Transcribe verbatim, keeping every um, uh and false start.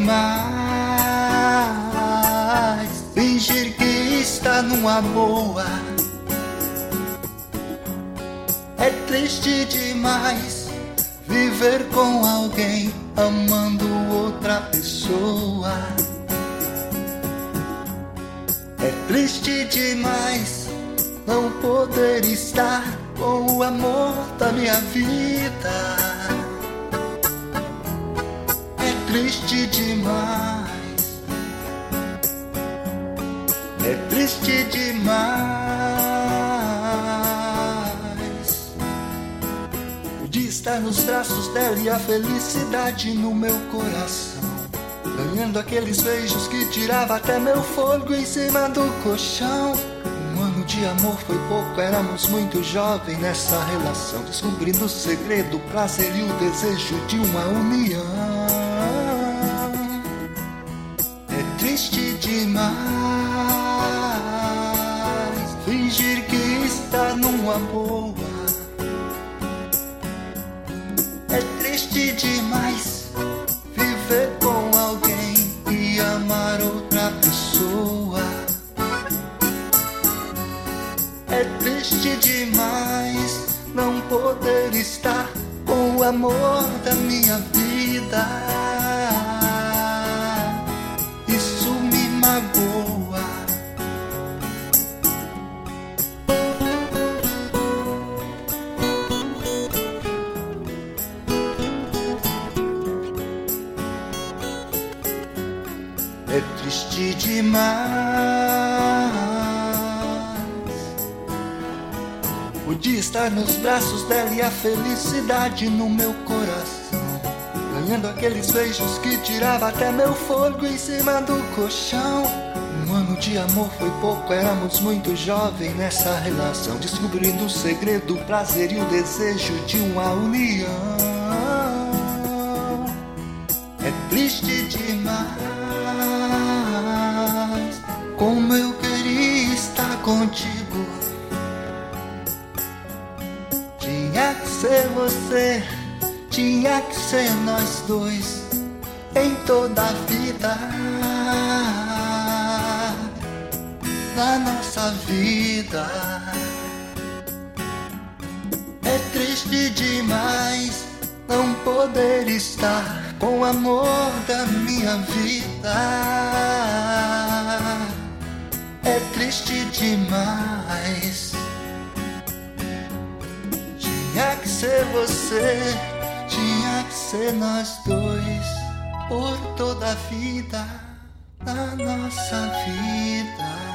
demais fingir que está numa boa. É triste demais viver com alguém amando outra pessoa. É triste demais não poder estar com o amor da minha vida. É triste demais, é triste demais. Podia estar nos braços dela e a felicidade no meu coração, ganhando aqueles beijos que tirava até meu fôlego em cima do colchão. Um ano de amor foi pouco, éramos muito jovens nessa relação, descobrindo o segredo, o prazer e o desejo de uma união. É triste demais fingir que está numa boa. É triste demais viver com alguém e amar outra pessoa. É triste demais não poder estar com o amor da minha vida. Isso me magoa. É triste demais. Podia estar nos braços dela e a felicidade no meu coração, ganhando aqueles beijos que tirava até meu fôlego em cima do colchão. Um ano de amor foi pouco, éramos muito jovens nessa relação, descobrindo o segredo, o prazer e o desejo de uma união. É triste demais como eu queria estar contigo. Tinha que ser você, tinha que ser nós dois em toda a vida, na nossa vida. É triste demais não poder estar com o amor da minha vida. É triste demais. Tinha que ser você, tinha que ser nós dois por toda a vida, na nossa vida.